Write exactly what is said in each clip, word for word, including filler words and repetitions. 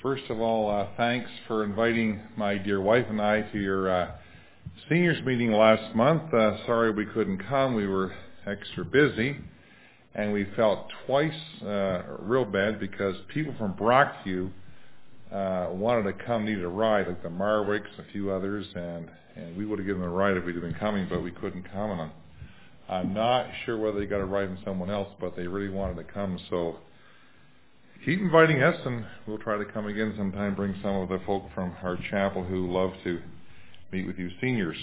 First of all, uh, thanks for inviting my dear wife and I to your uh, seniors meeting last month. Uh, sorry we couldn't come. We were extra busy. And we felt twice uh, real bad because people from Brockview uh, wanted to come, needed a ride, like the Marwicks, a few others, and, and we would have given them a ride if we'd have been coming, but we couldn't come. And I'm, I'm not sure whether they got a ride from someone else, but they really wanted to come. So keep inviting us, and we'll try to come again sometime, bring some of the folk from our chapel who love to meet with you seniors.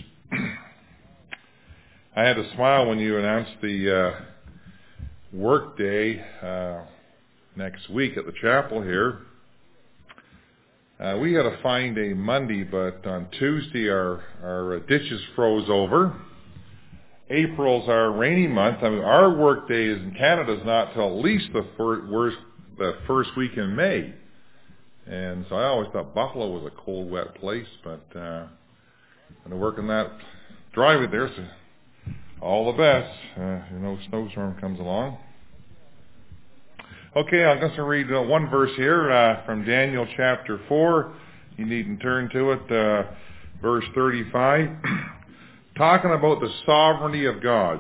I had to smile when you announced the uh, work day uh, next week at the chapel here. Uh, we had a fine day Monday, but on Tuesday our, our ditches froze over. April's our rainy month. I mean, our work day is in Canada is not till at least the first, worst, the first week in May. And so I always thought Buffalo was a cold, wet place, but uh, when I work in that driveway there, so all the best. Uh, you know, snowstorm comes along. Okay, I'm going to read uh, one verse here uh, from Daniel chapter four. You needn't turn to it. Uh, verse thirty-five. Talking about the sovereignty of God.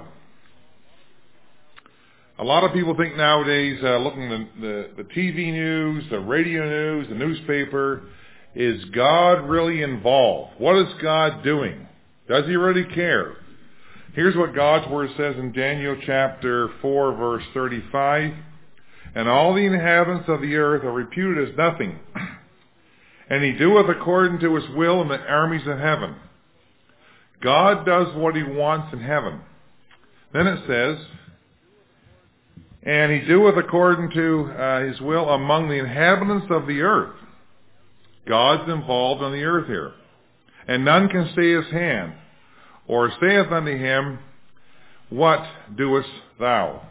A lot of people think nowadays, uh, looking at the, the, the T V news, the radio news, the newspaper, is God really involved? What is God doing? Does he really care? Here's what God's word says in Daniel chapter four, verse thirty-five. And all the inhabitants of the earth are reputed as nothing. And he doeth according to his will in the armies of heaven. God does what he wants in heaven. Then it says, and he doeth according to uh, his will among the inhabitants of the earth. God's involved on the earth here. And none can stay his hand, or saith unto him, what doest thou?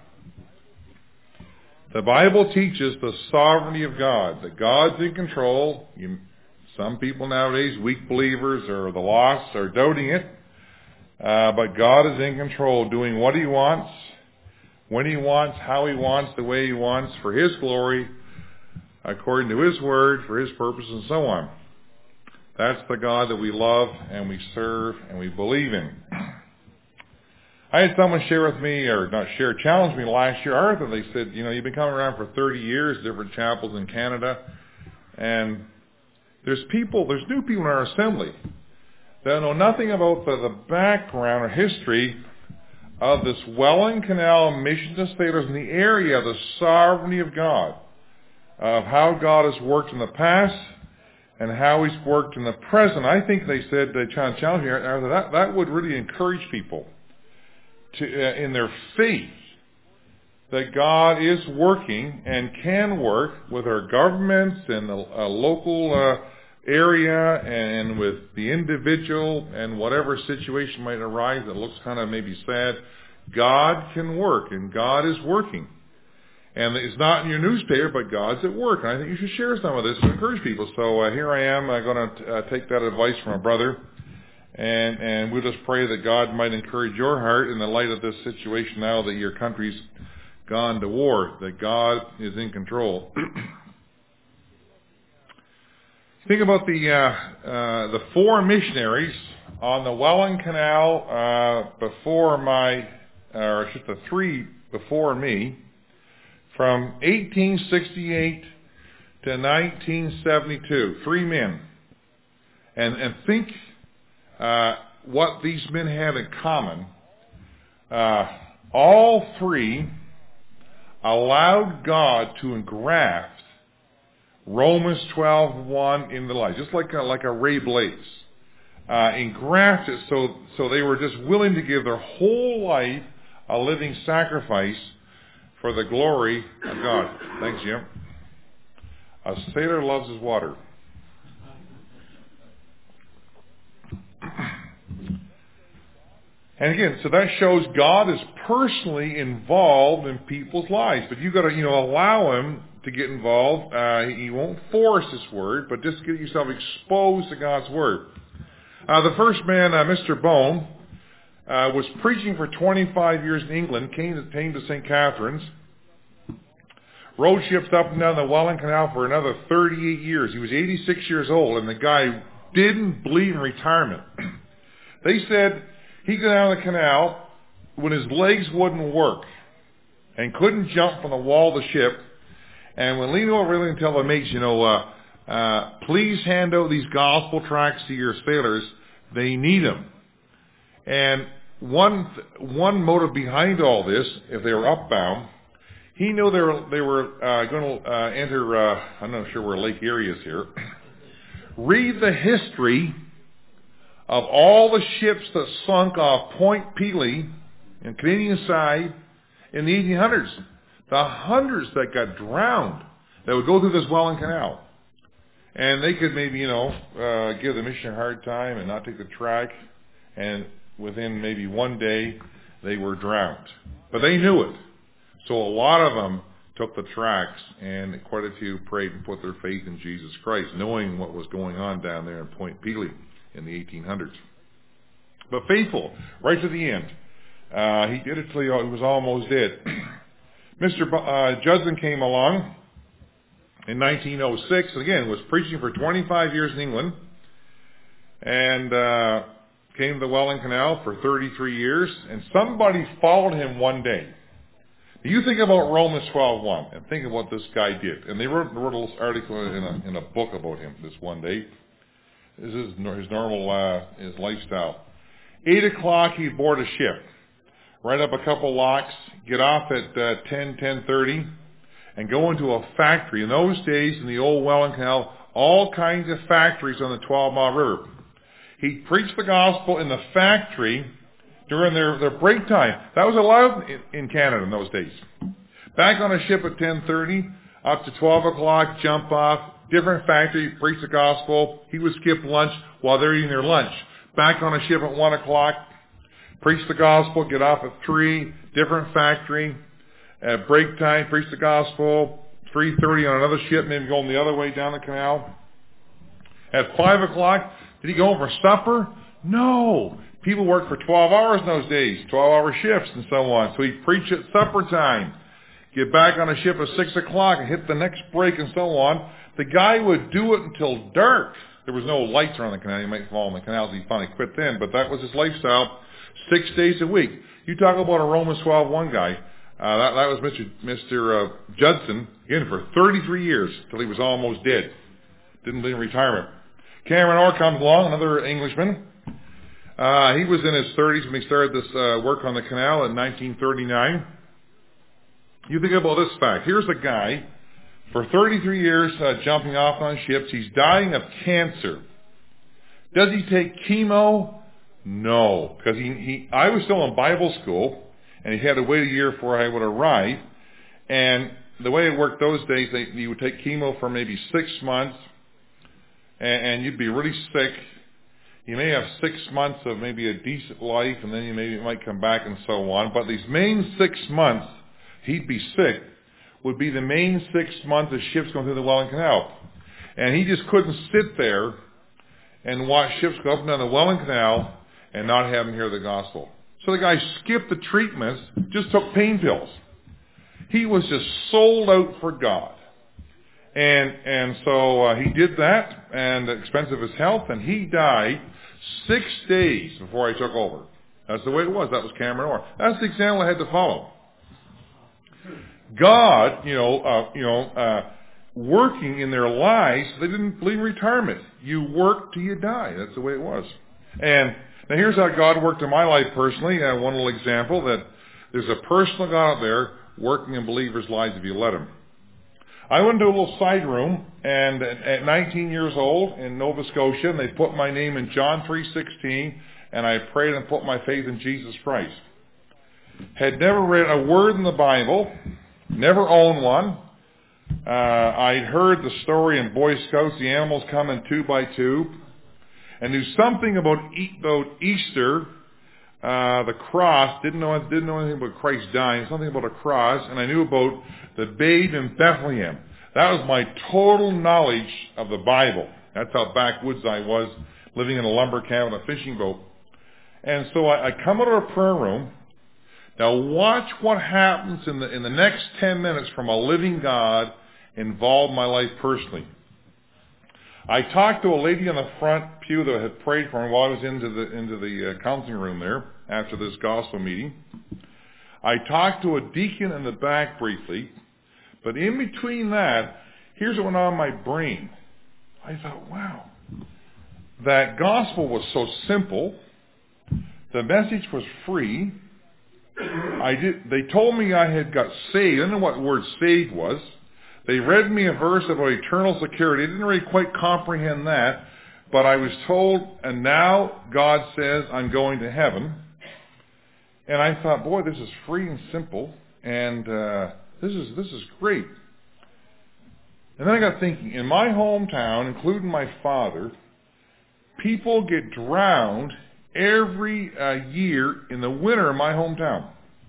The Bible teaches the sovereignty of God, that God's in control. You, some people nowadays, weak believers or the lost, are doubting it. Uh, but God is in control, doing what he wants, when he wants, how he wants, the way he wants, for his glory, according to his word, for his purpose, and so on. That's the God that we love and we serve and we believe in. I had someone share with me, or not share, challenge me last year, Arthur. They said, you know, you've been coming around for thirty years, different chapels in Canada, and there's people, there's new people in our assembly that know nothing about the, the background or history of this Welland Canal mission to sailors in the area, the sovereignty of God, of how God has worked in the past and how he's worked in the present. I think they said, uh, challenge me, Arthur, that, that would really encourage people to, uh, in their faith, that God is working and can work with our governments and the uh, local uh, area and with the individual and whatever situation might arise that looks kind of maybe sad. God can work, and God is working. And it's not in your newspaper, but God's at work. And I think you should share some of this to encourage people. So uh, here I am. I'm going to uh, take that advice from a brother. And, and we'll just pray that God might encourage your heart in the light of this situation now that your country's gone to war, that God is in control. Think about the uh, uh, the four missionaries on the Welland Canal uh, before my, or I should say the three before me, from eighteen sixty-eight to nineteen seventy-two. Three men. And, and think uh, what these men had in common. Uh, all three allowed God to engraft Romans twelve one in the life, just like a, like a ray blaze. Uh, engrafted, so so they were just willing to give their whole life a living sacrifice for the glory of God. Thanks, Jim. A sailor loves his water. And again, so that shows God is personally involved in people's lives. But you've got to, you know, allow him to get involved. Uh, he won't force his word, but just get yourself exposed to God's word. Uh, the first man, uh, Mister Bone, uh, was preaching for twenty-five years in England, came to, came to Saint Catharines, rode ships up and down the Welland Canal for another thirty-eight years. He was eighty-six years old, and the guy didn't believe in retirement. They said he'd go down the canal when his legs wouldn't work and couldn't jump from the wall of the ship. And when leaning over really and tell the mates, you know, uh, uh, please hand out these gospel tracts to your sailors. They need them. And one one motive behind all this, if they were upbound, he knew they were they were uh, going to uh, enter. Uh, I'm not sure where Lake Erie is here. Read the history of all the ships that sunk off Point Pelee in Canadian side in the eighteen hundreds. The hundreds that got drowned that would go through this Welland Canal. And they could maybe, you know, uh, give the mission a hard time and not take the track. And within maybe one day, they were drowned. But they knew it. So a lot of them took the tracks, and quite a few prayed and put their faith in Jesus Christ, knowing what was going on down there in Point Pelee in the eighteen hundreds. But faithful, right to the end. Uh, he did it till he was almost dead. Mister B- uh, Judson came along in nineteen oh six, and again, was preaching for twenty-five years in England, and uh, came to the Welland Canal for thirty-three years, and somebody followed him one day. You think about Romans twelve one, and think of what this guy did. And they wrote, wrote a little article in a, in a book about him this one day. This is his normal, uh, his lifestyle. Eight o'clock, he'd board a ship, ride up a couple locks, get off at uh, ten, ten thirty, and go into a factory. In those days, in the old Welland Canal, all kinds of factories on the twelve mile river. He'd preach the gospel in the factory during their, their break time. That was allowed in, in Canada in those days. Back on a ship at ten thirty, up to twelve o'clock, jump off, different factory, preach the gospel. He would skip lunch while they're eating their lunch. Back on a ship at one o'clock, preach the gospel, get off at three, different factory. At break time, preach the gospel. three thirty on another ship, maybe going the other way down the canal. At five o'clock, did he go home for supper? No. People worked for twelve hours in those days, twelve hour shifts and so on. So he'd preach at supper time, get back on a ship at six o'clock and hit the next break and so on. The guy would do it until dark. There was no lights around the canal. You might fall in the canals. He finally quit then, but that was his lifestyle, six days a week. You talk about a Romans twelve one guy. Uh, that, that was Mister Mister Uh, Judson, again, for thirty-three years, till he was almost dead. Didn't leave in retirement. Cameron Orr comes along, another Englishman. Uh, he was in his thirties when he started this uh, work on the canal in nineteen thirty-nine. You think about this fact. Here's a guy, for thirty-three years, uh, jumping off on ships. He's dying of cancer. Does he take chemo? No. Because he, he, I was still in Bible school, and he had to wait a year before I would arrive. And the way it worked those days, they, you would take chemo for maybe six months, and, and you'd be really sick. You may have six months of maybe a decent life, and then you maybe might come back and so on. But these main six months, he'd be sick, would be the main six months of ships going through the Welland Canal. And he just couldn't sit there and watch ships go up and down the Welland Canal and not have him hear the gospel. So the guy skipped the treatments, just took pain pills. He was just sold out for God. And and so uh, he did that, and at the expense of his health, and he died six days before I took over. That's the way it was. That was Cameron Orr. That's the example I had to follow. God, you know, uh, you know, uh, working in their lives, they didn't believe in retirement. You work till you die. That's the way it was. And now here's how God worked in my life personally. Uh, one little example, that there's a personal God out there working in believers' lives if you let him. I went to a little side room, and at nineteen years old in Nova Scotia, and they put my name in John three sixteen, and I prayed and put my faith in Jesus Christ. Had never read a word in the Bible, never owned one. Uh, I'd heard the story in Boy Scouts, the animals coming two by two, and knew something about, e- about Easter, uh, the cross. Didn't know didn't know anything about Christ dying. Something about a cross, and I knew about the babe in Bethlehem. That was my total knowledge of the Bible. That's how backwoods I was, living in a lumber camp on a fishing boat. And so I, I come out of a prayer room. Now watch what happens in the in the next ten minutes from a living God involved in my life personally. I talked to a lady on the front pew that had prayed for me while I was into the into the uh, counseling room there after this gospel meeting. I talked to a deacon in the back briefly, but in between that, here's what went on in my brain. I thought, wow, that gospel was so simple. The message was free. I did. They told me I had got saved. I don't know what word saved was. They read me a verse about eternal security. I didn't really quite comprehend that, but I was told, and now God says I'm going to heaven. And I thought, boy, this is free and simple, and uh, this is this is great. And then I got thinking, in my hometown, including my father, people get drowned every uh, year in the winter in my hometown.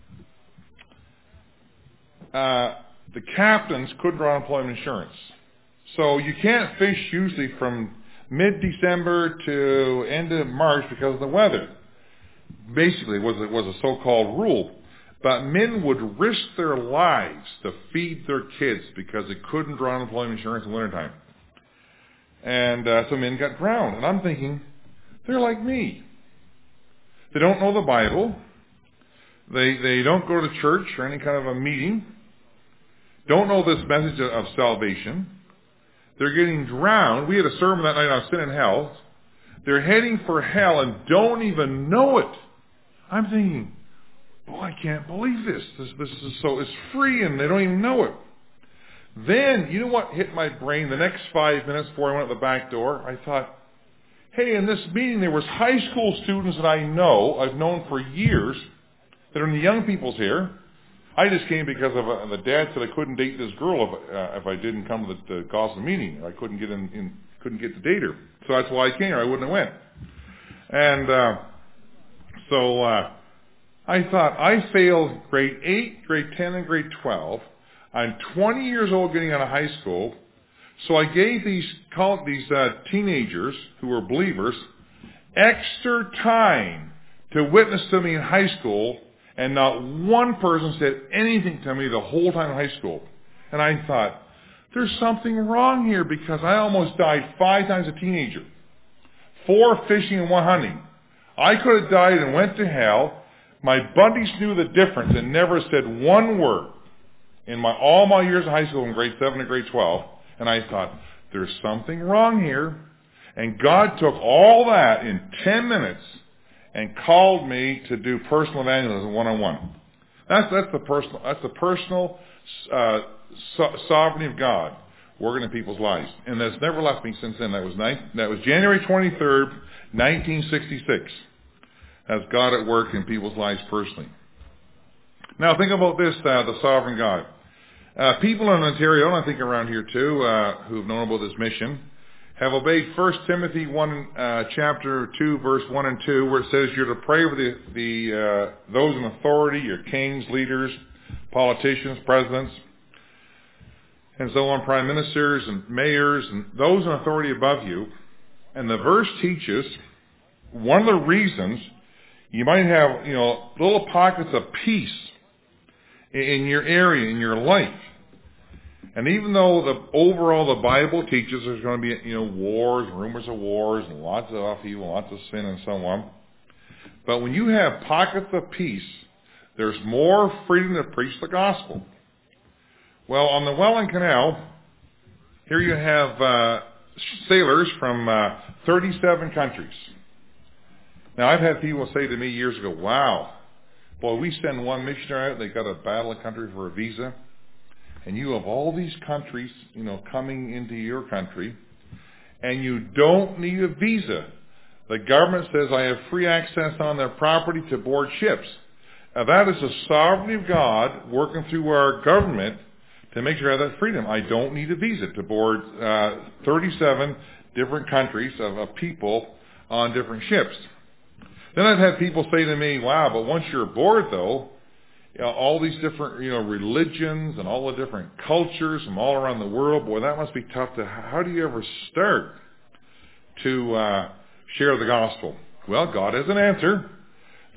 Uh, the captains couldn't draw unemployment insurance. So you can't fish usually from mid-December to end of March because of the weather. Basically, it was, it was a so-called rule. But men would risk their lives to feed their kids because they couldn't draw unemployment insurance in wintertime. And uh, so men got drowned. And I'm thinking, they're like me. They don't know the Bible. They they don't go to church or any kind of a meeting. Don't know this message of, of salvation. They're getting drowned. We had a sermon that night on sin and hell. They're heading for hell and don't even know it. I'm thinking, oh, I can't believe this. This this is so, it's free and they don't even know it. Then, you know what hit my brain the next five minutes before I went out the back door? I thought, hey, in this meeting there was high school students that I know, I've known for years, that are in the young people's here. I just came because of uh, the dad said I couldn't date this girl if, uh, if I didn't come to the, the gospel meeting. I couldn't get in, in, couldn't get to date her. So that's why I came here. I wouldn't have went. And uh, so uh, I thought I failed grade eight, grade ten, and grade twelve. I'm twenty years old getting out of high school. So I gave these call these uh, teenagers who were believers extra time to witness to me in high school, and not one person said anything to me the whole time in high school. And I thought, there's something wrong here because I almost died five times as a teenager. Four fishing and one hunting. I could have died and went to hell. My buddies knew the difference and never said one word in my all my years of high school in grade seven and grade twelve. And I thought, there's something wrong here. And God took all that in ten minutes and called me to do personal evangelism one-on-one. That's, that's the personal, that's the personal uh, so- sovereignty of God working in people's lives. And that's never left me since then. That was, ni- that was January twenty-third, nineteen sixty-six. That's God at work in people's lives personally. Now think about this, uh, the sovereign God. Uh, people in Ontario, and I think around here too, uh, who've known about this mission, have obeyed First Timothy one, uh, chapter two, verse one and two, where it says you're to pray for the, the uh, those in authority, your kings, leaders, politicians, presidents, and so on, prime ministers and mayors, and those in authority above you. And the verse teaches one of the reasons you might have, you know, little pockets of peace in your area, in your life. And even though the overall the Bible teaches there's going to be, you know, wars, rumors of wars, and lots of upheaval, lots of sin and so on. But when you have pockets of peace, there's more freedom to preach the gospel. Well, on the Welland Canal, here you have uh, sailors from uh, thirty-seven countries. Now, I've had people say to me years ago, wow, boy, we send one missionary out, they've got to battle a country for a visa. And you have all these countries, you know, coming into your country, and you don't need a visa. The government says I have free access on their property to board ships. Now that is the sovereignty of God working through our government to make sure I have that freedom. I don't need a visa to board uh, thirty-seven different countries of, of people on different ships. Then I've had people say to me, wow, but once you're aboard though, you know, all these different, you know, religions and all the different cultures from all around the world, boy, that must be tough to, how do you ever start to uh, share the gospel? Well, God has an answer.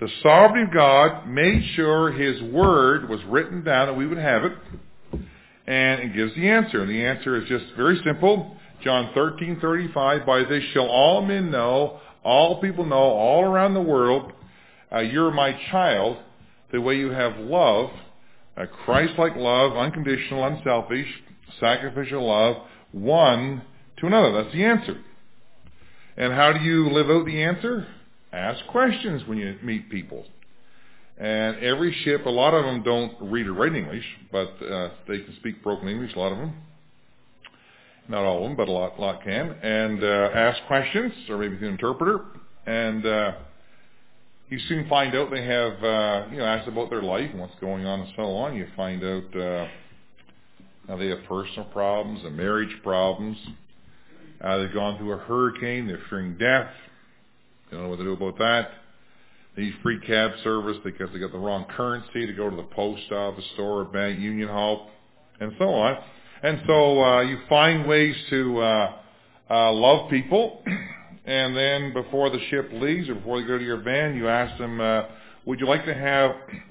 The sovereignty of God made sure His Word was written down that we would have it, and it gives the answer. And the answer is just very simple. John thirteen thirty-five, by this shall all men know, all people know, all around the world, uh, you're my child, the way you have love, a Christ-like love, unconditional, unselfish, sacrificial love, one to another. That's the answer. And how do you live out the answer? Ask questions when you meet people. And every ship, a lot of them don't read or write English, but uh, they can speak broken English, a lot of them. Not all of them, but a lot, lot can. And uh, ask questions, or maybe the interpreter. And uh, you soon find out they have, uh, you know, asked about their life and what's going on and so on. You find out uh, how they have personal problems and marriage problems. Uh, they've gone through a hurricane. They're fearing death. They don't know what to do about that. They need free cab service because they got the wrong currency to go to the post office, store, or bank, union hall, and so on. And so uh, you find ways to uh, uh, love people. And then before the ship leaves or before they go to your van, you ask them, uh, would you like to have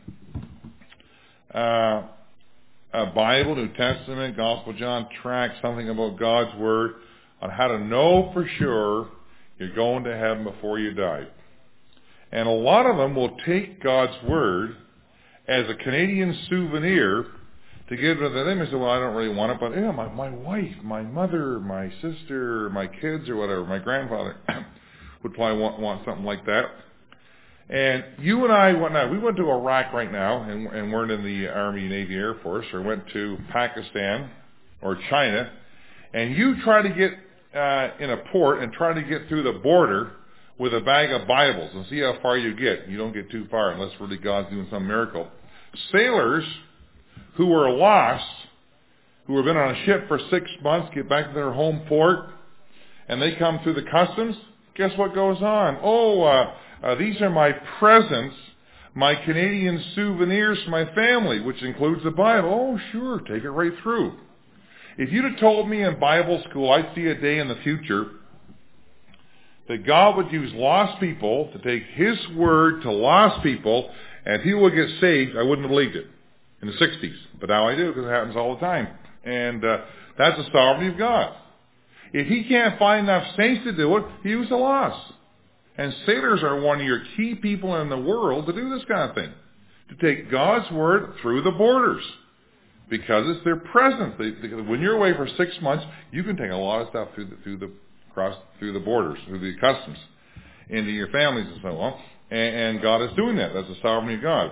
uh, a Bible, New Testament, Gospel John tract, something about God's Word on how to know for sure you're going to heaven before you die. And a lot of them will take God's Word as a Canadian souvenir to give to them. And say, well, I don't really want it, but yeah, my, my wife, my mother, my sister, my kids or whatever, my grandfather would probably want, want something like that. And you and I went now, we went to Iraq right now and, and weren't in the Army, Navy, Air Force, or went to Pakistan or China, and you try to get uh, in a port and try to get through the border with a bag of Bibles and see how far you get. You don't get too far unless really God's doing some miracle. Sailors who were lost, who have been on a ship for six months, get back to their home port, and they come through the customs, guess what goes on? Oh, uh, uh, these are my presents, my Canadian souvenirs for my family, which includes the Bible. Oh, sure, take it right through. If you'd have told me in Bible school I'd see a day in the future that God would use lost people to take His Word to lost people and people would get saved, I wouldn't have believed it in the sixties. But now I do, because it happens all the time. And uh, that's the sovereignty of God. If He can't find enough saints to do it, He uses the lost. And sailors are one of your key people in the world to do this kind of thing. To take God's Word through the borders. Because it's their presence. They, they, when you're away for six months, you can take a lot of stuff through the, through the cross through the borders, through the customs, into your families and so on. And, and God is doing that. That's the sovereignty of God.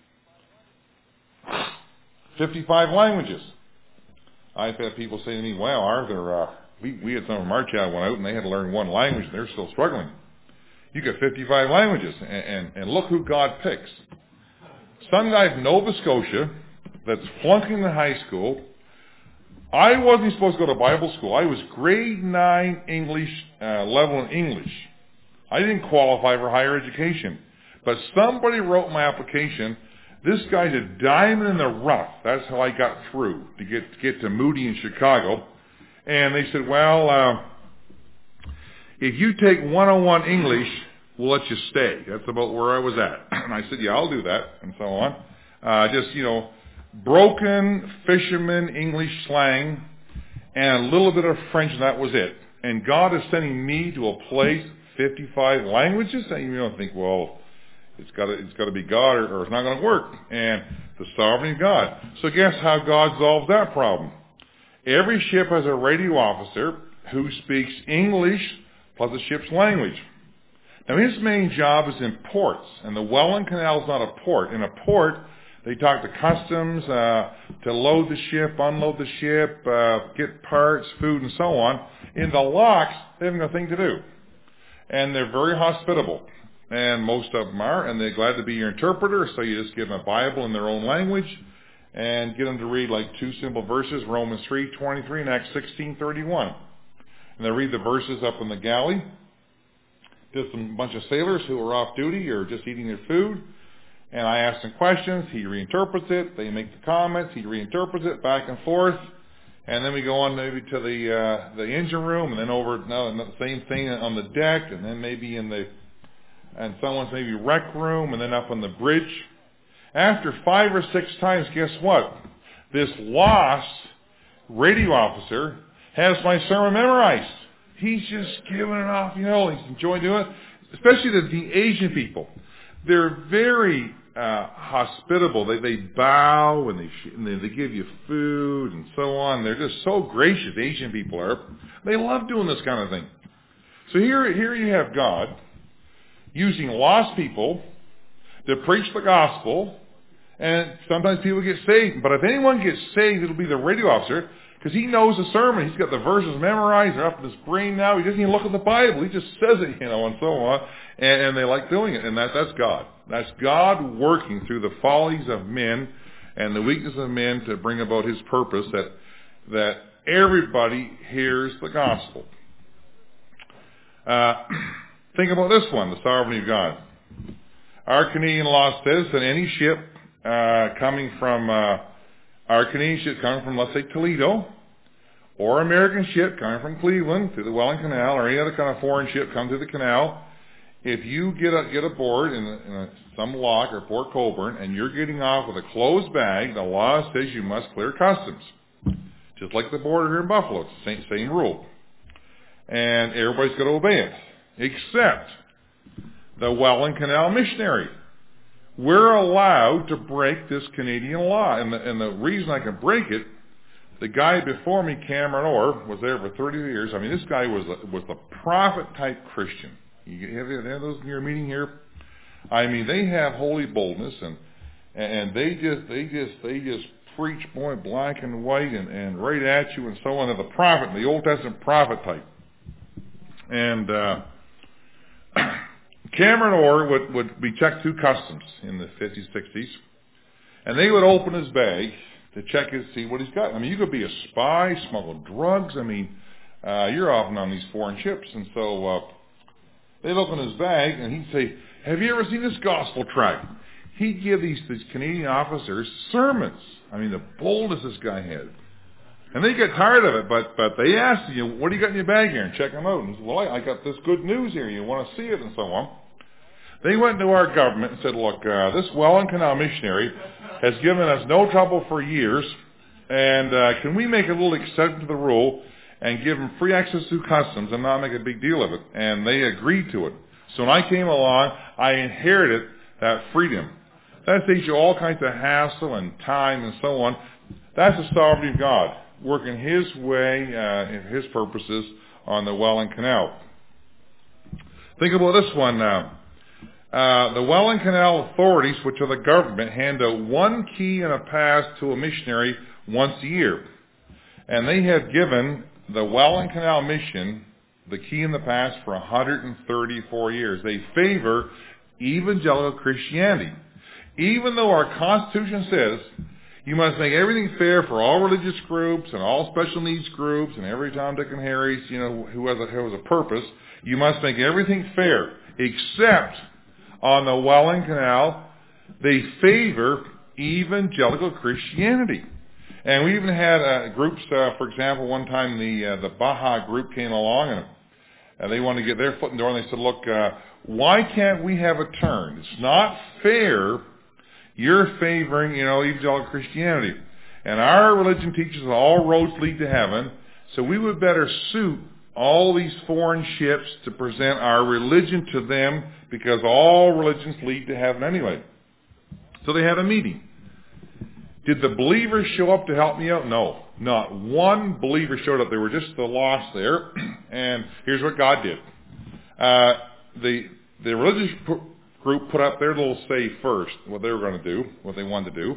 fifty-five languages. I've had people say to me, wow, Arthur, uh, we, we had some of our child went out and they had to learn one language and they're still struggling. You got fifty-five languages. And, and, and look who God picks. Some guy from Nova Scotia that's flunking the high school. I wasn't supposed to go to Bible school. I was grade nine English, uh, level in English. I didn't qualify for higher education. But somebody wrote my application. This guy's a diamond in the rough. That's how I got through to get, to get to Moody in Chicago. And they said, well, uh, if you take one oh one English, we'll let you stay. That's about where I was at. And I said, yeah, I'll do that, and so on. Uh, just, you know, broken fisherman English slang and a little bit of French, and that was it. And God is sending me to a place, fifty-five languages, and you don't think, well, it's got to, it's got to be God or, or it's not going to work. And the sovereignty of God. So guess how God solves that problem? Every ship has a radio officer who speaks English plus the ship's language. Now his main job is in ports, and the Welland Canal is not a port. In a port, they talk to customs uh, to load the ship, unload the ship, uh, get parts, food, and so on. In the locks, they haven't got a thing to do. And they're very hospitable. And most of them are, and they're glad to be your interpreter, so you just give them a Bible in their own language and get them to read like two simple verses, Romans three twenty-three and Acts sixteen thirty-one. And they read the verses up in the galley. Just a bunch of sailors who are off duty or just eating their food. And I ask them questions. He reinterprets it. They make the comments. He reinterprets it back and forth. And then we go on maybe to the uh, the engine room, and then over no, the same thing on the deck, and then maybe in the and someone's maybe rec room, and then up on the bridge. After five or six times, guess what? This lost radio officer has my sermon memorized. He's just giving it off, you know, he's enjoying doing it. Especially the, the Asian people. They're very uh, hospitable. They they bow and they, sh- and they they give you food and so on. They're just so gracious. Asian people are. They love doing this kind of thing. So here here you have God using lost people to preach the gospel, and sometimes people get saved. But if anyone gets saved, it'll be the radio officer, because he knows the sermon. He's got the verses memorized. They're up in his brain now. He doesn't even look at the Bible. He just says it, you know, and so on. And, and they like doing it. And that, that's God. That's God working through the follies of men and the weakness of men to bring about his purpose, that that everybody hears the gospel. Uh, think about this one, the sovereignty of God. Our Canadian law says that any ship uh, coming from... Uh, Our Canadian ship coming from, let's say, Toledo, or American ship coming from Cleveland through the Welland Canal, or any other kind of foreign ship coming through the canal, if you get a, get aboard in, a, in a, some lock or Port Colborne and you're getting off with a closed bag, the law says you must clear customs. Just like the border here in Buffalo. It's the same, same rule. And everybody's got to obey it. Except the Welland Canal missionary. We're allowed to break this Canadian law. And the, and the reason I can break it, the guy before me, Cameron Orr, was there for thirty years. I mean, this guy was a, was the prophet-type Christian. You have, have those in your meeting here? I mean, they have holy boldness, and and they just they just they just preach, boy, black and white, and, and right at you, and so on. They're the prophet, the Old Testament prophet type. And uh, Cameron Orr would, would be checked through customs in the fifties, sixties, and they would open his bag to check his, see what he's got. I mean, you could be a spy, smuggle drugs. I mean, uh, you're often on these foreign ships, and so uh, they'd open his bag, and he'd say, "Have you ever seen this gospel tract?" He'd give these, these Canadian officers sermons. I mean, the boldness this guy had. And they get tired of it, but but they asked you, "What do you got in your bag here?" And check them out. And he said, "Well, I, I got this good news here. You want to see it?" And so on. They went to our government and said, "Look, uh, this Welland Canal missionary has given us no trouble for years, and uh, can we make a little exception to the rule and give him free access to customs and not make a big deal of it?" And they agreed to it. So when I came along, I inherited that freedom. That saves you all kinds of hassle and time and so on. That's the sovereignty of God, working his way, uh, in his purposes on the Welland Canal. Think about this one now. Uh, the Welland Canal authorities, which are the government, hand out one key and a pass to a missionary once a year. And they have given the Welland Canal mission the key and the pass for one hundred thirty-four years. They favor evangelical Christianity. Even though our Constitution says you must make everything fair for all religious groups and all special needs groups and every Tom, Dick, and Harry's, you know, who has a, who has a purpose, you must make everything fair, except on the Welland Canal, they favor evangelical Christianity. And we even had uh, groups, uh, for example, one time the uh, the Baha'i group came along and uh, they wanted to get their foot in the door, and they said, "Look, uh, why can't we have a turn? It's not fair. You're favoring, you know, evangelical Christianity. And our religion teaches that all roads lead to heaven, so we would better suit all these foreign ships to present our religion to them, because all religions lead to heaven anyway." So they had a meeting. Did the believers show up to help me out? No. Not one believer showed up. They were just the lost there. And here's what God did. Uh, the the religious group put up their little say first, what they were going to do, what they wanted to do.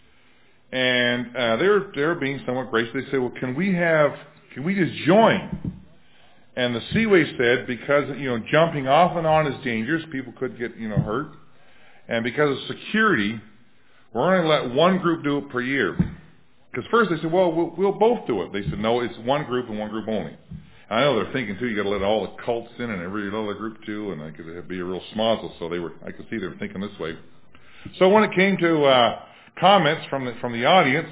And uh, they're they're being somewhat gracious. They said, "Well, can we have, can we just join?" And the Seaway said, because, you know, jumping off and on is dangerous, people could get, you know, hurt. And because of security, we're going to let one group do it per year. Because first they said, well, well, we'll both do it. They said, no, it's one group and one group only. And I know they're thinking, too, you got to let all the cults in and every other group, too, and it could be a real smozzle. So they were, I could see they were thinking this way. So when it came to uh, comments from the, from the audience,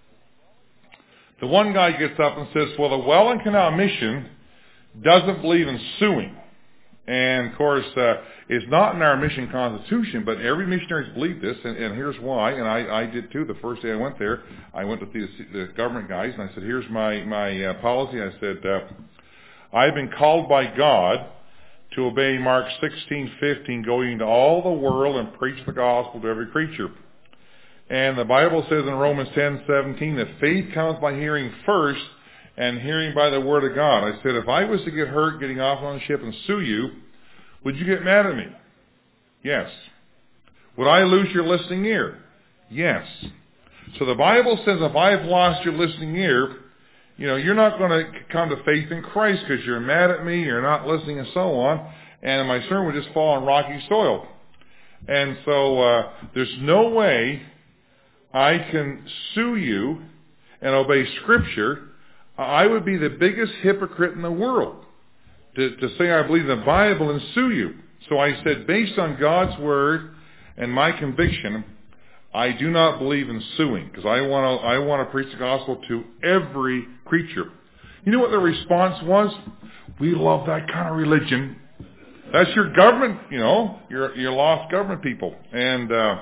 the one guy gets up and says, well, the Welland Canal Mission doesn't believe in suing. And of course, uh, it's not in our mission constitution, but every missionary's believed this, and, and here's why. And I, I did too. The first day I went there, I went to see the, the government guys, and I said, "Here's my my uh, policy." I said, uh, "I've been called by God to obey Mark sixteen fifteen, going into all the world and preach the gospel to every creature. And the Bible says in Romans ten seventeen that faith comes by hearing first, and hearing by the word of God." I said, if I was to get hurt getting off on a ship and sue you, would you get mad at me? Yes. Would I lose your listening ear? Yes. So the Bible says if I've lost your listening ear, you know, you're not going to come to faith in Christ because you're mad at me, you're not listening, and so on, and my sermon would just fall on rocky soil. And so uh, there's no way I can sue you and obey Scripture. I would be the biggest hypocrite in the world to, to say I believe the Bible and sue you. So I said, based on God's Word and my conviction, I do not believe in suing because I want to I want to preach the gospel to every creature. You know what the response was? We love that kind of religion. That's your government, you know, your your lost government people. And uh,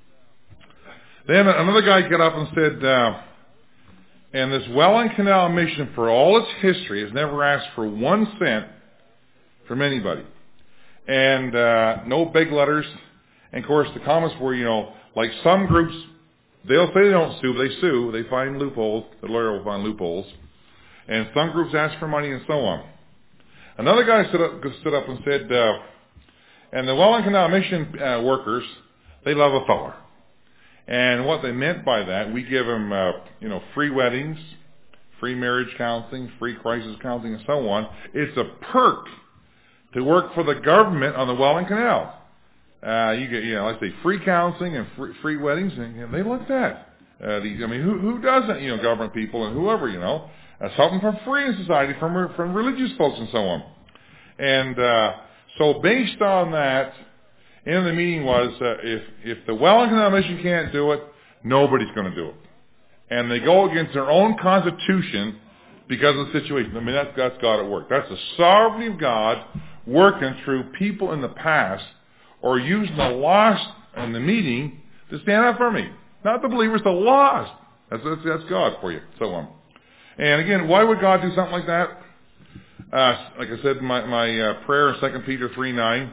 then another guy got up and said, uh, and this Welland Canal mission, for all its history, has never asked for one cent from anybody. And uh, no big letters. And of course, the comments were, you know, like some groups, they'll say they don't sue, but they sue. They find loopholes. The lawyer will find loopholes. And some groups ask for money and so on. Another guy stood up, stood up and said, uh, and the Welland Canal mission uh, workers, they love a feller. And what they meant by that, we give them, uh, you know, free weddings, free marriage counseling, free crisis counseling, and so on. It's a perk to work for the government on the Welland Canal. Uh, you get, you know, let's say free counseling and free, free weddings, and you know, they like that. Uh, these, I mean, who, who doesn't, you know, government people and whoever, you know, uh, something for free in society from from religious folks and so on. And uh, so based on that, end of the meeting was, uh, if, if the Welland Canal mission can't do it, nobody's going to do it. And they go against their own constitution because of the situation. I mean, that's, that's God at work. That's the sovereignty of God working through people in the past or using the lost in the meeting to stand up for me. Not the believers, the lost. That's, that's, that's God for you. So on. And again, why would God do something like that? Uh, like I said in my, my uh, prayer in Second Peter three nine,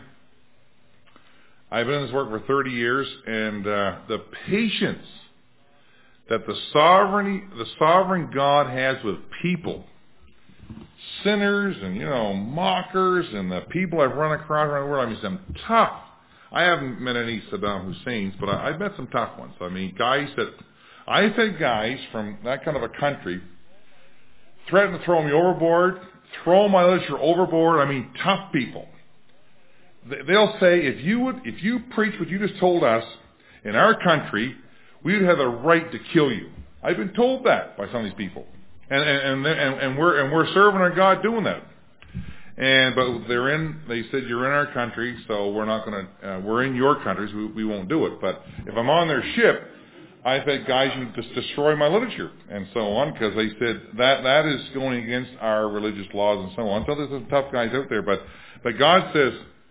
I've been in this work for thirty years, and uh, the patience that the sovereignty, the sovereign God has with people, sinners and, you know, mockers and the people I've run across around the world, I mean, some tough. I haven't met any Saddam Husseins, but I, I've met some tough ones. I mean, guys that, I've had guys from that kind of a country threaten to throw me overboard, throw my literature overboard. I mean, tough people. They'll say, if you would, if you preach what you just told us in our country, we would have the right to kill you. I've been told that by some of these people, and and and, and we're and we're serving our God doing that. And but they're in. They said you're in our country, so we're not going to. Uh, we're in your countries. We, we won't do it. But if I'm on their ship, I said, guys, you just destroy my literature and so on, because they said that that is going against our religious laws and so on. So there's some tough guys out there, but but God says,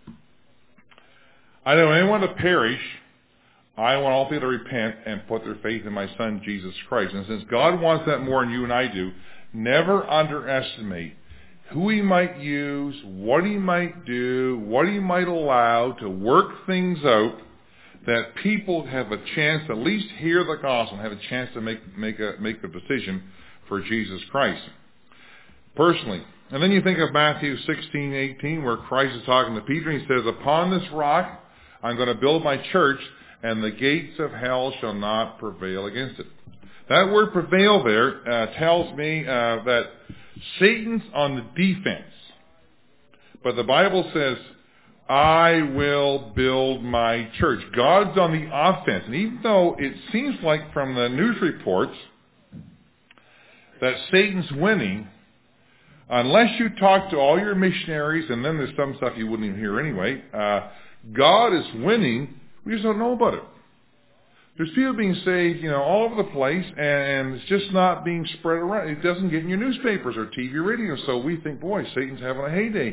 I don't want anyone to perish. I want all people to repent and put their faith in my Son, Jesus Christ. And since God wants that more than you and I do, never underestimate who he might use, what he might do, what he might allow to work things out that people have a chance to at least hear the gospel and have a chance to make, make, a, make a decision for Jesus Christ. Personally. And then you think of Matthew sixteen eighteen, where Christ is talking to Peter, and he says, upon this rock I'm going to build my church, and the gates of hell shall not prevail against it. That word prevail there uh, tells me uh, that Satan's on the defense. But the Bible says, I will build my church. God's on the offense. And even though it seems like from the news reports that Satan's winning, unless you talk to all your missionaries, and then there's some stuff you wouldn't even hear anyway, uh, God is winning. We just don't know about it. There's people being saved, you know, all over the place, and it's just not being spread around. It doesn't get in your newspapers or T V, radio. So we think, boy, Satan's having a heyday.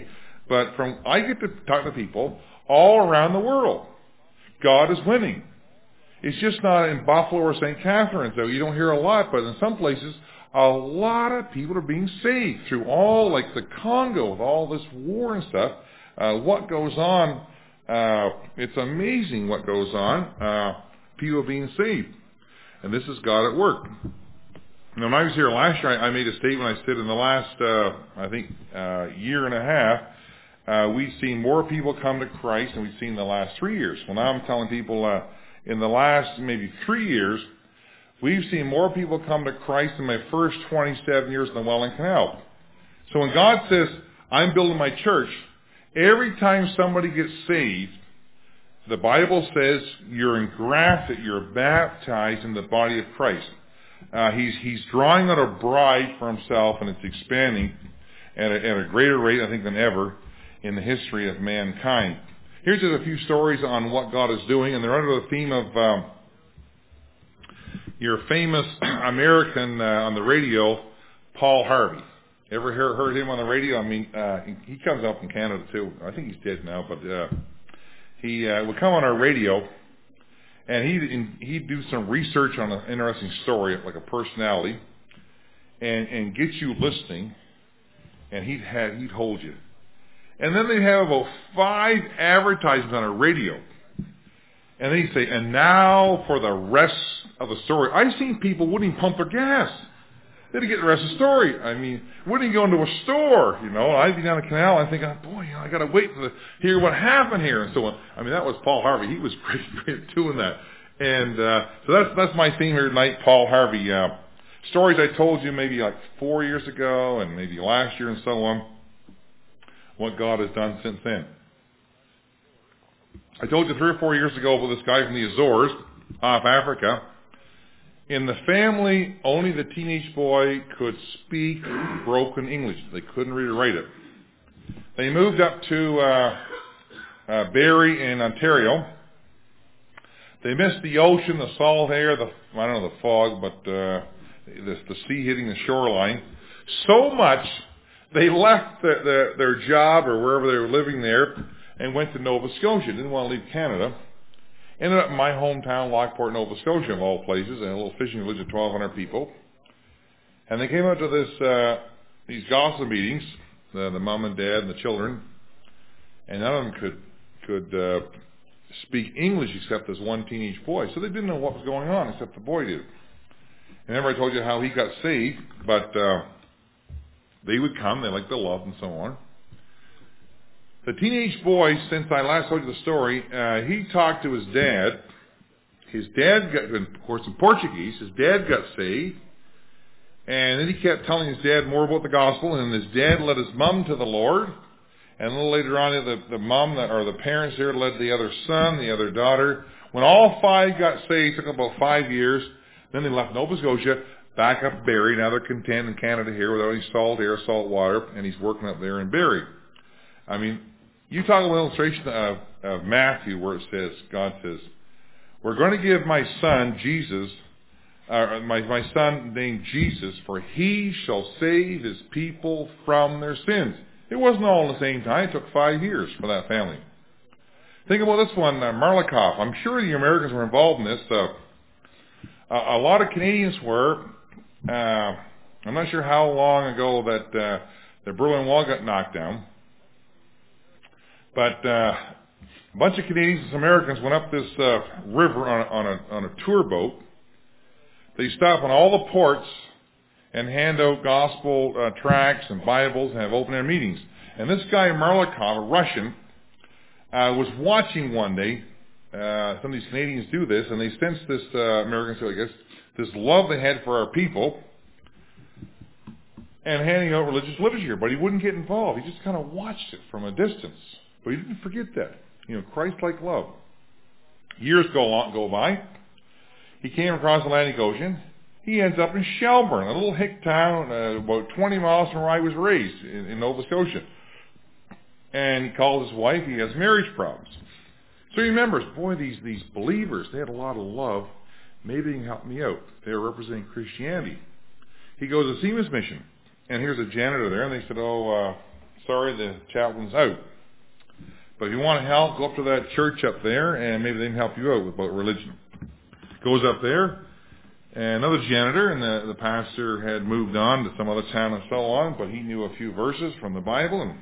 But from I get to talk to people all around the world. God is winning. It's just not in Buffalo or Saint Catharines, though. You don't hear a lot, but in some places, a lot of people are being saved through all, like the Congo, with all this war and stuff. Uh, what goes on, uh, it's amazing what goes on. Uh, people are being saved. And this is God at work. Now, when I was here last year, I, I made a statement. I said in the last, uh, I think, uh, year and a half, uh, we've seen more people come to Christ than we've seen in the last three years. Well, now I'm telling people, uh, in the last maybe three years, we've seen more people come to Christ than my first twenty-seven years in the Welland Canal. So when God says, I'm building my church, every time somebody gets saved, the Bible says you're engrafted, you're baptized in the body of Christ. Uh, he's, he's drawing out a bride for himself, and it's expanding at a, at a greater rate, I think, than ever in the history of mankind. Here's just a few stories on what God is doing, and they're under the theme of um, your famous American uh, on the radio, Paul Harvey. Ever hear, heard him on the radio? I mean, uh, he comes up in Canada too. I think he's dead now, but uh, he uh, would come on our radio, and he'd, he'd do some research on an interesting story, like a personality, and, and get you listening, and he'd have, he'd hold you. And then they'd have about five advertisements on a radio. And then he'd say, and now for the rest of the story. I've seen people wouldn't even pump their gas. They'd get the rest of the story. I mean, wouldn't even go into a store, you know. I'd be down the canal and think, oh, boy, you know, I got to wait to hear what happened here. And so on. I mean, that was Paul Harvey. He was pretty great at doing that. And uh, so that's that's my theme here tonight, Paul Harvey. Uh, stories I told you maybe like four years ago and maybe last year and so on. What God has done since then. I told you three or four years ago about this guy from the Azores, off Africa. In the family, only the teenage boy could speak broken English. They couldn't read or write it. They moved up to uh, uh, Barrie in Ontario. They missed the ocean, the salt air, the I don't know the fog, but uh, the, the sea hitting the shoreline so much. They left the, the, their job or wherever they were living there and went to Nova Scotia. Didn't want to leave Canada. Ended up in my hometown, Lockport, Nova Scotia, of all places, and a little fishing village of twelve hundred people. And they came out to this uh, these gospel meetings, the, the mom and dad and the children, and none of them could could uh, speak English except this one teenage boy. So they didn't know what was going on except the boy did. And remember I told you how he got saved, but uh, they would come, they liked the love and so on. The teenage boy, since I last told you the story, uh, he talked to his dad. His dad got, of course in Portuguese, his dad got saved. And then he kept telling his dad more about the gospel, and his dad led his mom to the Lord. And a little later on, the, the mom, or the parents there, led the other son, the other daughter. When all five got saved, it took about five years. Then they left Nova Scotia, back up Barrie. Now they're content in Canada here without any salt air, salt water, and he's working up there in Barrie. I mean, you talk about an illustration of, of Matthew where it says, God says, we're going to give my son Jesus, uh, my, my son named Jesus, for he shall save his people from their sins. It wasn't all at the same time. It took five years for that family. Think about this one, uh, Marlikoff. I'm sure the Americans were involved in this. Uh, a, a lot of Canadians were. Uh, I'm not sure how long ago that uh, the Berlin Wall got knocked down. But uh, a bunch of Canadians and Americans went up this uh, river on a, on, a, on a tour boat. They stop on all the ports and hand out gospel uh, tracts and Bibles and have open-air meetings. And this guy, Marlikov, a Russian, uh, was watching one day. Uh, some of these Canadians do this, and they sensed this, uh, Americans, I guess, this love they had for our people, and handing out religious literature. But he wouldn't get involved. He just kind of watched it from a distance. But he didn't forget that. You know, Christ-like love. Years go on, go by. He came across the Atlantic Ocean. He ends up in Shelburne, a little hick town uh, about twenty miles from where I was raised in, in Nova Scotia. And he calls his wife. He has marriage problems. So he remembers, boy, these, these believers, they had a lot of love. Maybe they can help me out. They were representing Christianity. He goes to Seaman's Mission. And here's a janitor there. And they said, oh, uh, sorry, the chaplain's out. But if you want help, go up to that church up there, and maybe they can help you out about religion. Goes up there, and another janitor, and the, the pastor had moved on to some other town and so on, but he knew a few verses from the Bible and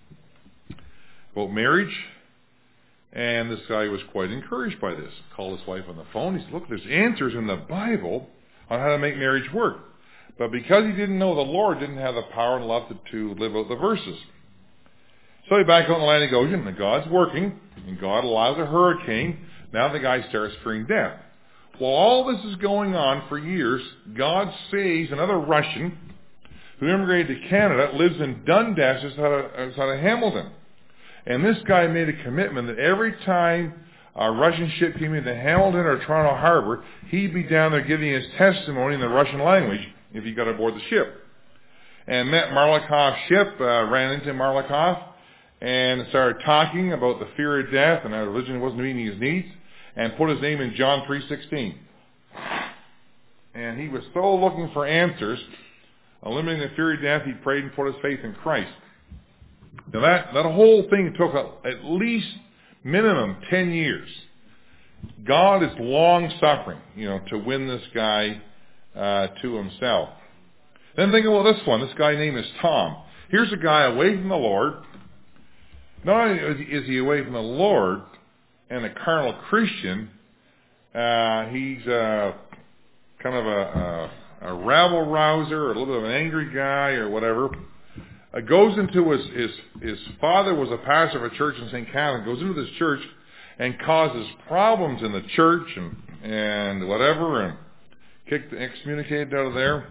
about marriage. And this guy was quite encouraged by this. Called his wife on the phone. He said, look, there's answers in the Bible on how to make marriage work. But because he didn't know the Lord, didn't have the power and love to, to live out the verses. So he back out in the land of Goshen, and God's working, and God allows a hurricane. Now the guy starts fearing death. While all this is going on for years, God saves another Russian who immigrated to Canada, lives in Dundas, just outside of Hamilton. And this guy made a commitment that every time a Russian ship came into Hamilton or Toronto Harbor, he'd be down there giving his testimony in the Russian language if he got aboard the ship. And met Marlakov's ship, uh, ran into Marlakov, and started talking about the fear of death and how religion wasn't meeting his needs, and put his name in John three sixteen. And he was so looking for answers, eliminating the fear of death, he prayed and put his faith in Christ. Now that, that whole thing took a, at least minimum ten years. God is long-suffering, you know, to win this guy uh, to himself. Then think about this one. This guy named is Tom. Here's a guy away from the Lord. Not only is he, is he away from the Lord and a carnal Christian, uh, he's uh, kind of a, a, a rabble-rouser, or a little bit of an angry guy or whatever. Uh, goes into his, his, his father was a pastor of a church in Saint Catherine, goes into this church and causes problems in the church and, and whatever, and kicked, excommunicated out of there.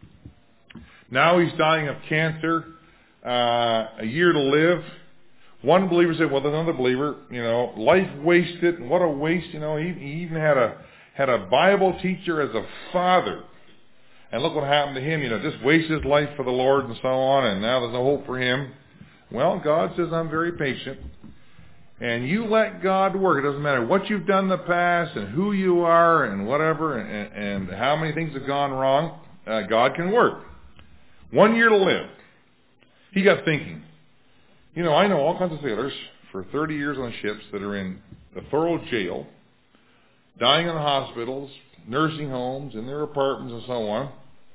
Now he's dying of cancer, uh, a year to live. One believer said, well, there's another believer, you know, life wasted, and what a waste, you know, he, he even had a, had a Bible teacher as a father. And look what happened to him, you know, just wasted his life for the Lord and so on, and now there's no hope for him. Well, God says, I'm very patient. And you let God work. It doesn't matter what you've done in the past and who you are and whatever and, and how many things have gone wrong. Uh, God can work. One year to live. He got thinking, you know, I know all kinds of sailors for thirty years on ships that are in a thorough jail, dying in hospitals, nursing homes, in their apartments and so on.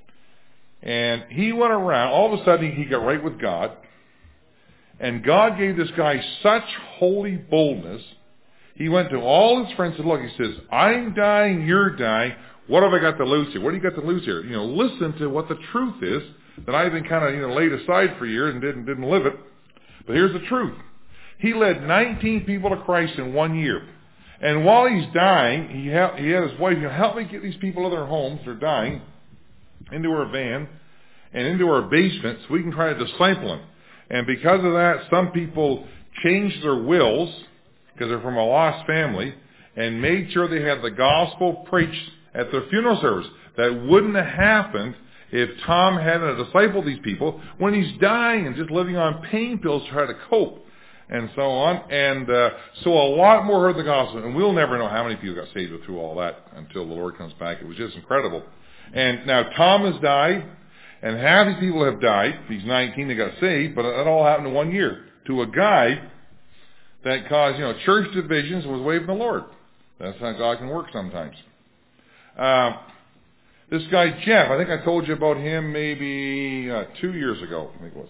And he went around, all of a sudden he got right with God. And God gave this guy such holy boldness. He went to all his friends and said, look, he says, I'm dying, you're dying. What have I got to lose here? What do you got to lose here? You know, listen to what the truth is that I've been kind of, you know, laid aside for years and didn't, didn't live it. But here's the truth. He led nineteen people to Christ in one year. And while he's dying, he had, he had his wife, you know, help me get these people to their homes, they're dying, into our van and into our basement so we can try to disciple them. And because of that, some people changed their wills, because they're from a lost family, and made sure they had the gospel preached at their funeral service. That wouldn't have happened if Tom hadn't discipled these people when he's dying and just living on pain pills to try to cope, and so on. And uh, so a lot more heard the gospel, and we'll never know how many people got saved through all that until the Lord comes back. It was just incredible. And now Tom has died, and half these people have died. These nineteen that got saved, but that all happened in one year to a guy that caused, you know, church divisions and was away from the Lord. That's how God can work sometimes. Uh, this guy Jeff, I think I told you about him maybe uh, two years ago. I think it was.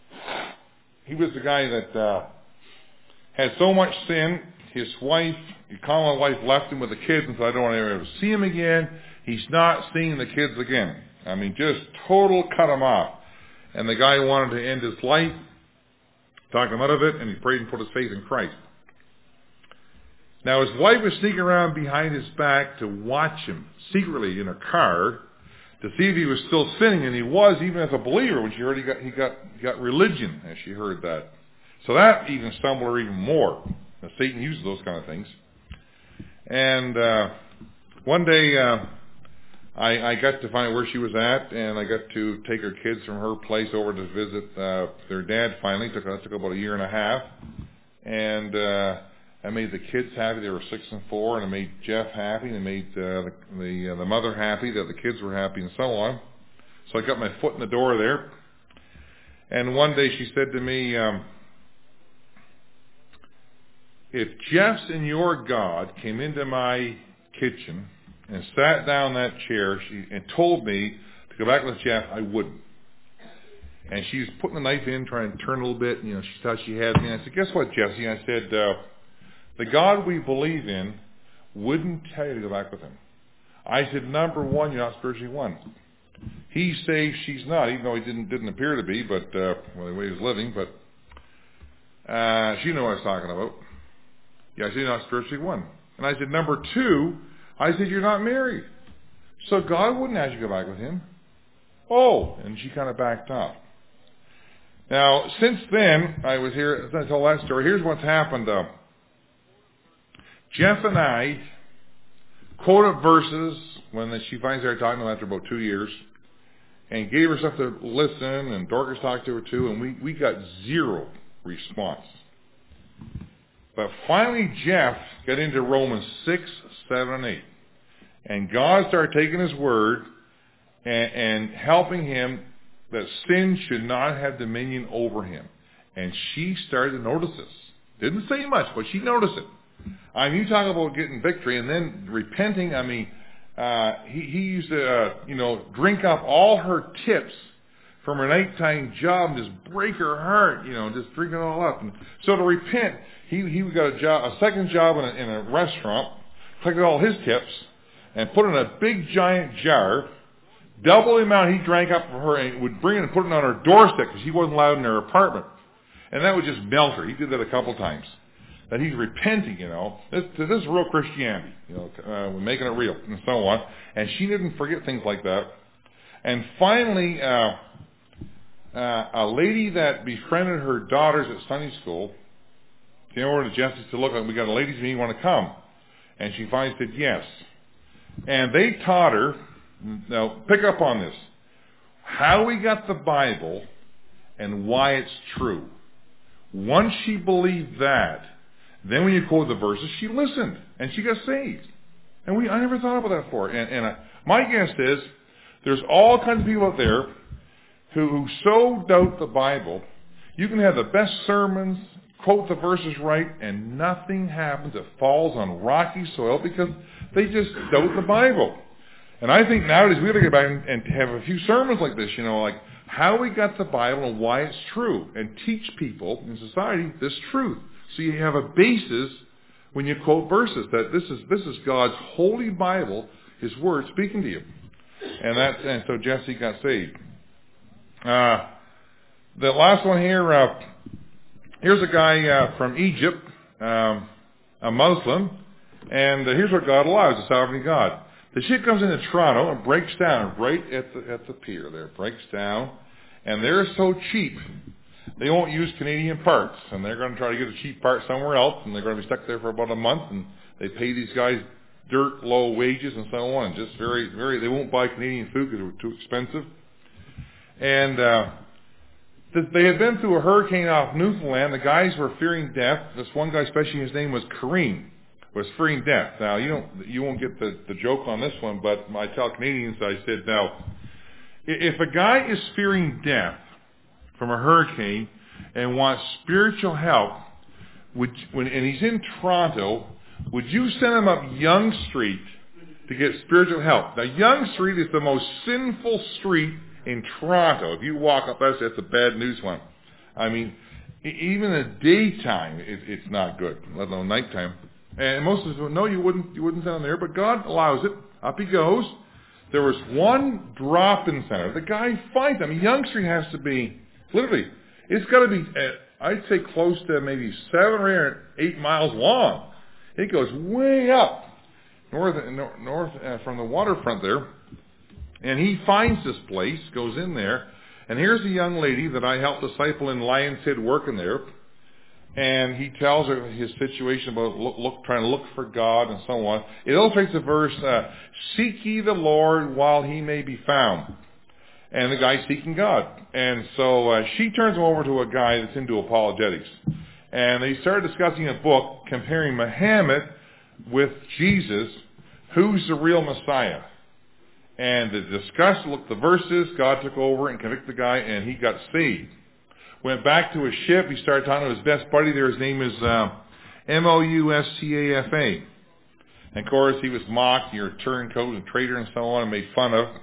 He was the guy that uh, had so much sin. His wife, his common wife, left him with the kids and said, "I don't want to ever see him again." He's not seeing the kids again. I mean, just total cut him off. And the guy wanted to end his life, talked him out of it, and he prayed and put his faith in Christ. Now, his wife was sneaking around behind his back to watch him secretly in a car to see if he was still sinning, and he was, even as a believer, when she heard he got he got he got religion as she heard that. So that even stumbled her even more. Now, Satan uses those kind of things. And uh, one day, uh, I, I got to find out where she was at, and I got to take her kids from her place over to visit uh, their dad. Finally, took that took about a year and a half, and uh, I made the kids happy. They were six and four, and I made Jeff happy, and I made uh, the the, uh, the mother happy, that the kids were happy, and so on. So I got my foot in the door there, And one day she said to me, um, if Jeff's and your God came into my kitchen and sat down in that chair she, and told me to go back with Jeff, I wouldn't. And she was putting the knife in, trying to turn a little bit. You know, she thought she had me. I said, guess what, Jesse? I said, uh, the God we believe in wouldn't tell you to go back with him. I said, number one, you're not spiritually one. He's saved, she's not, even though he didn't didn't appear to be, but uh, well, the way he was living. But uh, she knew what I was talking about. Yeah, I said, you're not spiritually one. And I said, number two, I said, you're not married. So God wouldn't ask you to go back with him. Oh, and she kind of backed off. Now, since then, I was here, I told that story. Here's what's happened. Uh, Jeff and I quoted verses when she finally started talking to him after about two years and gave her stuff to listen, and Dorcas talked to her too, and we, we got zero response. But finally, Jeff got into Romans six, seven, and eight. And God started taking his word and, and helping him that sin should not have dominion over him. And she started to notice this. Didn't say much, but she noticed it. I mean, you talk about getting victory and then repenting. I mean, uh, he, he used to, uh, you know, drink up all her tips from her nighttime job and just break her heart, you know, just drink it all up. And so to repent, he he got a job, a second job in a, in a restaurant, collected all his tips, and put it in a big giant jar, double the amount he drank up for her, and would bring it and put it on her doorstep because he wasn't allowed in her apartment. And that would just melt her. He did that a couple times. That he's repenting, you know. This, this is real Christianity, you know, uh, we're making it real, and so on. And she didn't forget things like that. And finally, uh, uh, a lady that befriended her daughters at Sunday school came over to Jesse to look, we got a ladies' meeting, want to come? And she finally said yes. And they taught her, now pick up on this, how we got the Bible and why it's true. Once she believed that, then when you quote the verses, she listened, and she got saved. And we I never thought about that before. And, and uh, my guess is, there's all kinds of people out there who, who so doubt the Bible, you can have the best sermons, quote the verses right, and nothing happens. It falls on rocky soil because they just doubt the Bible. And I think nowadays we got to get back and, and have a few sermons like this, you know, like how we got the Bible and why it's true, and teach people in society this truth. So you have a basis when you quote verses that this is this is God's holy Bible, His Word speaking to you, and that and so Jesse got saved. Uh, the last one here, uh, here's a guy uh, from Egypt, um, a Muslim, and uh, here's what God allows: the sovereignty of God. The ship comes into Toronto and breaks down right at the at the pier. There, it breaks down, and they're so cheap. They won't use Canadian parts, and they're going to try to get a cheap part somewhere else, and they're going to be stuck there for about a month, and they pay these guys dirt low wages and so on. Just very, very, they won't buy Canadian food because it was too expensive. And uh, th- they had been through a hurricane off Newfoundland. The guys were fearing death. This one guy, especially, his name was Kareem, was fearing death. Now, you don't, you won't get the, the joke on this one, but I tell Canadians, I said, now, if a guy is fearing death from a hurricane and wants spiritual help, would, when, and he's in Toronto, would you send him up Yonge Street to get spiritual help? Now, Yonge Street is the most sinful street in Toronto. If you walk up, that's, that's a bad news one. I mean, even in the daytime, it, it's not good, let alone nighttime. And most of us no, you wouldn't, you wouldn't send him there, but God allows it. Up he goes. There was one drop-in center. The guy finds them. Yonge Street has to be, literally, it's got to be, uh, I'd say close to maybe seven or eight miles long. It goes way up north, north uh, from the waterfront there. And he finds this place, goes in there, and here's a young lady that I helped disciple in Lion's Head working there. And he tells her his situation about look, look, trying to look for God and so on. It illustrates the verse, uh, seek ye the Lord while he may be found. And the guy's seeking God. And so uh, she turns him over to a guy that's into apologetics. And they started discussing a book comparing Muhammad with Jesus, who's the real Messiah. And they discussed, looked the verses, God took over and convicted the guy, and he got saved. went back to his ship. He started talking to his best buddy there. His name is uh, M O U S C A F A. And of course, he was mocked, you're a turncoat and traitor and so on, and made fun of.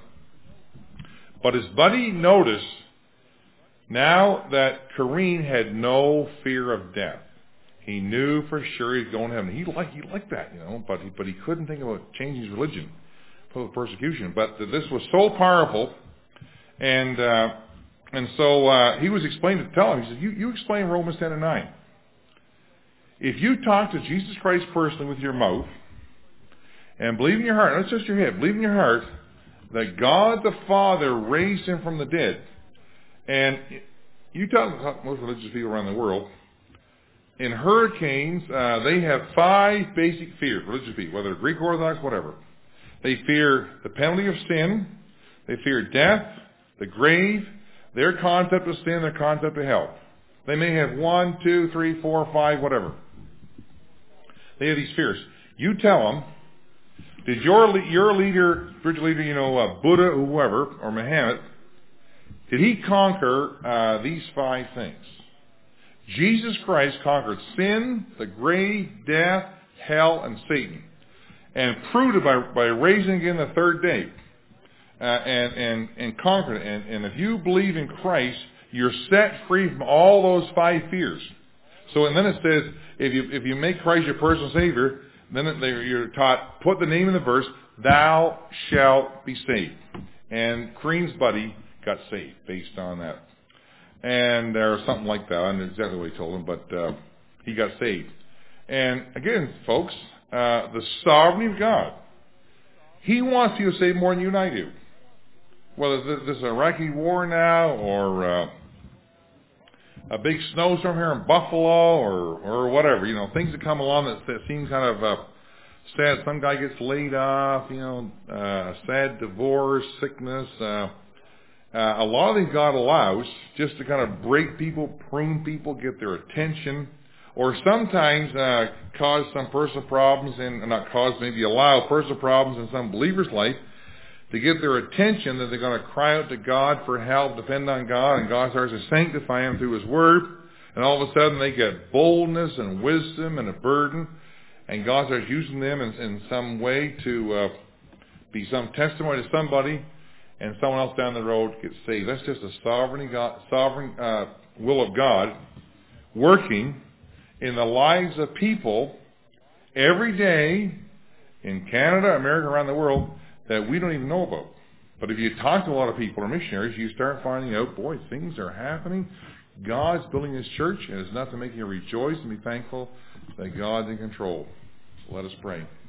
But his buddy noticed now that Corrine had no fear of death. He knew for sure he's going to heaven. He liked, he liked that, you know, but he, but he couldn't think about changing his religion for the persecution. But this was so powerful, and uh, and so uh, he was explaining to tell him, he said, you, you explain Romans ten and nine. If you talk to Jesus Christ personally with your mouth, and believe in your heart, not just your head, believe in your heart that God the Father raised him from the dead. And you talk to most religious people around the world, in hurricanes, uh, they have five basic fears, religious people, whether Greek Orthodox, whatever. They fear the penalty of sin, they fear death, the grave, their concept of sin, their concept of hell. They may have one, two, three, four, five, whatever. They have these fears. You tell them, did your your leader, spiritual leader, you know, uh, Buddha or whoever, or Muhammad, did he conquer uh, these five things? Jesus Christ conquered sin, the grave, death, hell, and Satan, and proved it by, by raising again the third day, uh, and, and, and conquered it. And, and if you believe in Christ, you're set free from all those five fears. So, and then it says, if you if you make Christ your personal Savior, then it, you're taught, put the name in the verse, thou shalt be saved. And Crean's buddy got saved based on that. And or something like that. I don't know exactly what he told him, but uh, he got saved. And again, folks, uh, the sovereignty of God. He wants you to save more than you and I do. Whether this is Iraqi war now, or uh, a big snowstorm here in Buffalo, or or whatever, you know, things that come along that, that seem kind of uh, sad. Some guy gets laid off, you know, uh, sad divorce, sickness. Uh, uh, a lot of these God allows just to kind of break people, prune people, get their attention, or sometimes uh, cause some personal problems, and not cause, maybe allow personal problems in some believer's life to get their attention, that they're going to cry out to God for help, depend on God, and God starts to sanctify them through His Word, and all of a sudden they get boldness and wisdom and a burden, and God starts using them in, in some way to uh, be some testimony to somebody, and someone else down the road gets saved. That's just a sovereign, God, sovereign uh, will of God working in the lives of people every day in Canada, America, around the world, that we don't even know about. But if you talk to a lot of people or missionaries, you start finding out, boy, things are happening. God's building His church, and it's enough to make you rejoice and be thankful that God's in control. So let us pray.